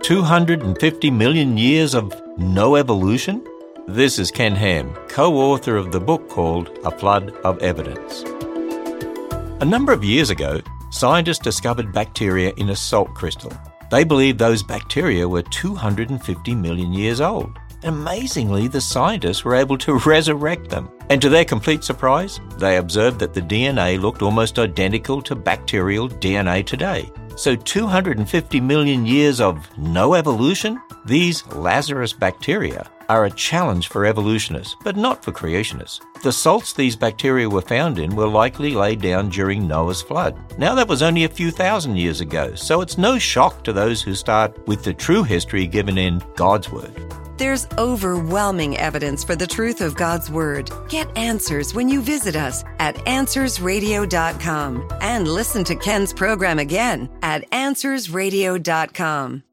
250 million years of no evolution? This is Ken Ham, co-author of the book called A Flood of Evidence. A number of years ago, scientists discovered bacteria in a salt crystal. They believed those bacteria were 250 million years old. Amazingly, the scientists were able to resurrect them. And to their complete surprise, they observed that the DNA looked almost identical to bacterial DNA today. So 250 million years of no evolution? These Lazarus bacteria are a challenge for evolutionists, but not for creationists. The salts these bacteria were found in were likely laid down during Noah's flood. Now that was only a few thousand years ago, so it's no shock to those who start with the true history given in God's Word. There's overwhelming evidence for the truth of God's Word. Get answers when you visit us at AnswersRadio.com and listen to Ken's program again at AnswersRadio.com.